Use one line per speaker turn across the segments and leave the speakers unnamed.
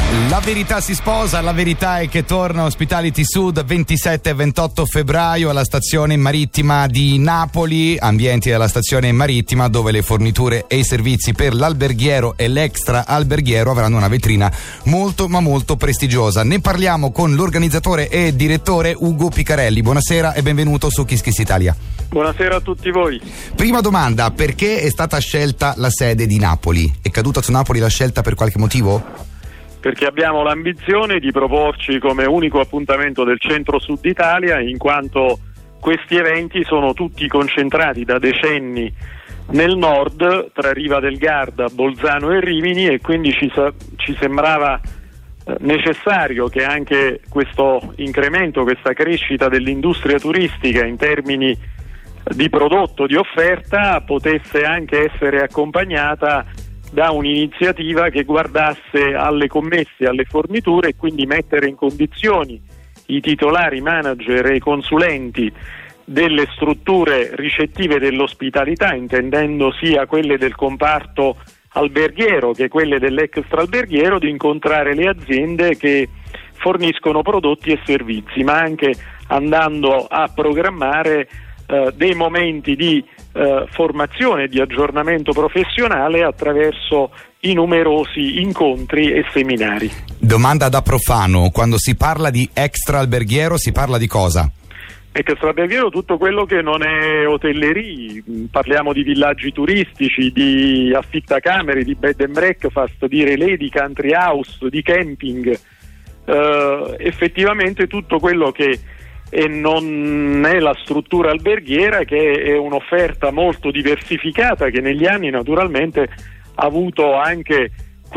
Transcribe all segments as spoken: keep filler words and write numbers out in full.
La verità si sposa, la verità è che torna Ospitality Sud ventisette e ventotto febbraio alla stazione marittima di Napoli, ambienti della stazione marittima dove le forniture e i servizi per l'alberghiero e l'extra alberghiero avranno una vetrina molto ma molto prestigiosa. Ne parliamo con l'organizzatore e direttore Ugo Picarelli. Buonasera e benvenuto su Kiss Kiss Italia.
Buonasera a tutti voi.
Prima domanda, perché è stata scelta la sede di Napoli? È caduta su Napoli la scelta per qualche motivo?
Perché abbiamo l'ambizione di proporci come unico appuntamento del centro-sud Italia, in quanto questi eventi sono tutti concentrati da decenni nel nord, tra Riva del Garda, Bolzano e Rimini, e quindi ci, sa- ci sembrava eh, necessario che anche questo incremento, questa crescita dell'industria turistica in termini di prodotto, di offerta, potesse anche essere accompagnata da un'iniziativa che guardasse alle commesse, alle forniture, e quindi mettere in condizioni i titolari, manager e i consulenti delle strutture ricettive dell'ospitalità, intendendo sia quelle del comparto alberghiero che quelle dell'extra alberghiero, di incontrare le aziende che forniscono prodotti e servizi, ma anche andando a programmare eh, dei momenti di Eh, formazione, di aggiornamento professionale attraverso i numerosi incontri e seminari.
Domanda da profano, quando si parla di extra alberghiero si parla di cosa?
Extra alberghiero tutto quello che non è hotellerie, parliamo di villaggi turistici, di affittacamere, di bed and breakfast, di relè, di country house, di camping, eh, effettivamente tutto quello che e non è la struttura alberghiera, che è un'offerta molto diversificata, che negli anni naturalmente ha avuto anche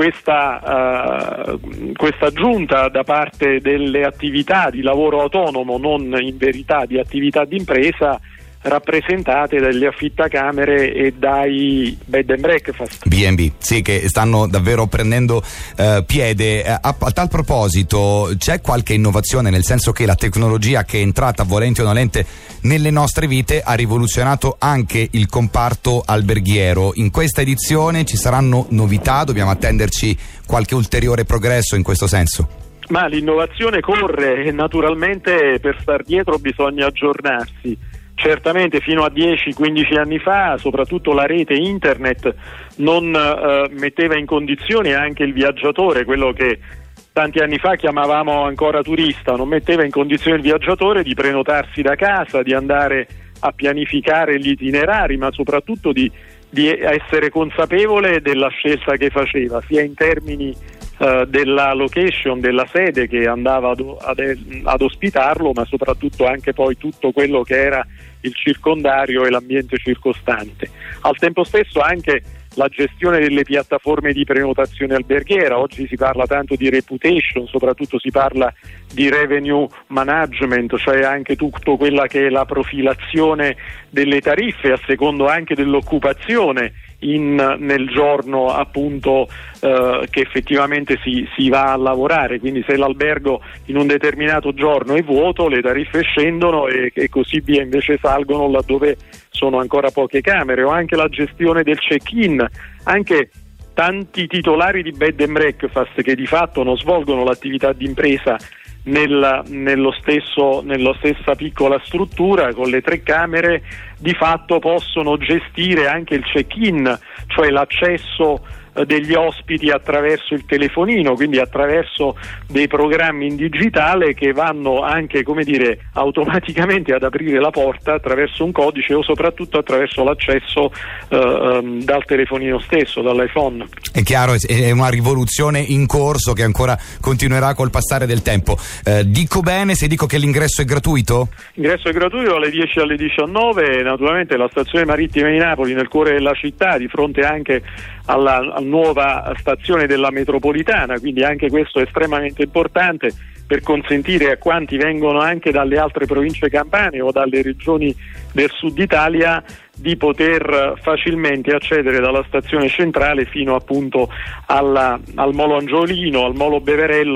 questa, uh, questa aggiunta da parte delle attività di lavoro autonomo, non in verità di attività d'impresa, rappresentate dagli affittacamere e dai bed and breakfast.
B and B, sì, che stanno davvero prendendo eh, piede. A, a tal proposito, c'è qualche innovazione, nel senso che la tecnologia che è entrata, volenti o nolente, nelle nostre vite ha rivoluzionato anche il comparto alberghiero. In questa edizione ci saranno novità? Dobbiamo attenderci qualche ulteriore progresso in questo senso?
Ma l'innovazione corre e naturalmente per star dietro bisogna aggiornarsi. Certamente fino a dieci quindici anni fa soprattutto la rete internet non eh, metteva in condizione anche il viaggiatore, quello che tanti anni fa chiamavamo ancora turista, non metteva in condizione il viaggiatore di prenotarsi da casa, di andare a pianificare gli itinerari, ma soprattutto di, di essere consapevole della scelta che faceva, sia in termini Uh, della location, della sede che andava ad, ad, ad ospitarlo, ma soprattutto anche poi tutto quello che era il circondario e l'ambiente circostante. Al tempo stesso anche la gestione delle piattaforme di prenotazione alberghiera. Oggi si parla tanto di reputation, soprattutto si parla di revenue management, cioè anche tutto quella che è la profilazione delle tariffe a secondo anche dell'occupazione in, nel giorno appunto eh, che effettivamente si, si va a lavorare, quindi se l'albergo in un determinato giorno è vuoto le tariffe scendono e, e così via, invece salgono laddove sono ancora poche camere, o anche la gestione del check-in, anche tanti titolari di bed and breakfast che di fatto non svolgono l'attività di impresa nel, nello stesso, nella stessa piccola struttura con le tre camere, di fatto possono gestire anche il check-in, cioè l'accesso eh, degli ospiti attraverso il telefonino, quindi attraverso dei programmi in digitale che vanno anche, come dire, automaticamente ad aprire la porta attraverso un codice o soprattutto attraverso l'accesso eh, um, dal telefonino stesso, dall'iPhone.
È chiaro, è una rivoluzione in corso che ancora continuerà col passare del tempo. Eh, dico bene se dico che l'ingresso è gratuito?
L'ingresso è gratuito dalle dieci alle diciannove, naturalmente la stazione marittima di Napoli, nel cuore della città, di fronte anche alla, alla nuova stazione della metropolitana, quindi anche questo è estremamente importante per consentire a quanti vengono anche dalle altre province campane o dalle regioni del sud Italia di poter facilmente accedere dalla stazione centrale fino appunto alla, al Molo Angiolino, al Molo Beverello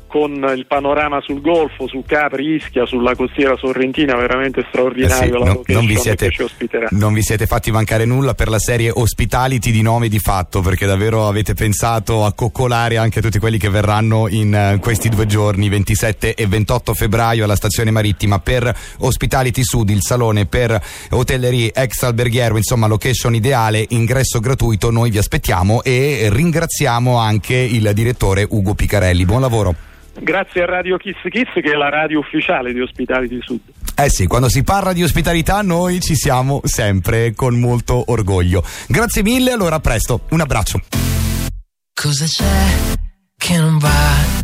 con il panorama sul Golfo, su Capri, Ischia, sulla costiera sorrentina, veramente straordinario.
Eh sì,
la
no, non, vi siete,
che ci ospiterà.
Non vi siete fatti mancare nulla per la serie Hospitality di nome di fatto, perché davvero avete pensato a coccolare anche tutti quelli che verranno in uh, questi due giorni, ventisette e ventotto febbraio, alla stazione marittima per Hospitality Sud, il salone per hotellerie ex alberghiero, insomma location ideale, ingresso gratuito. Noi vi aspettiamo e ringraziamo anche il direttore Ugo Picarelli. Buon lavoro.
Grazie a Radio Kiss Kiss, che è la radio ufficiale di Hospitality Sud.
Eh sì, quando si parla di ospitalità noi ci siamo sempre con molto orgoglio. Grazie mille, allora a presto, un abbraccio.
Cosa c'è che non va?